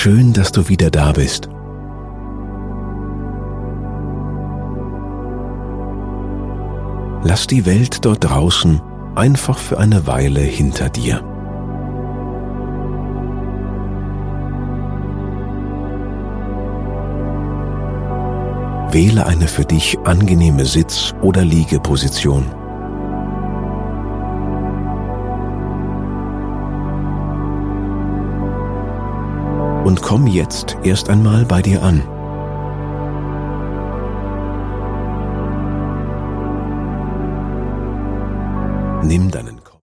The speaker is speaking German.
Schön, dass du wieder da bist. Lass die Welt dort draußen einfach für eine Weile hinter dir. Wähle eine für dich angenehme Sitz- oder Liegeposition. Und komm jetzt erst einmal bei dir an. Nimm deinen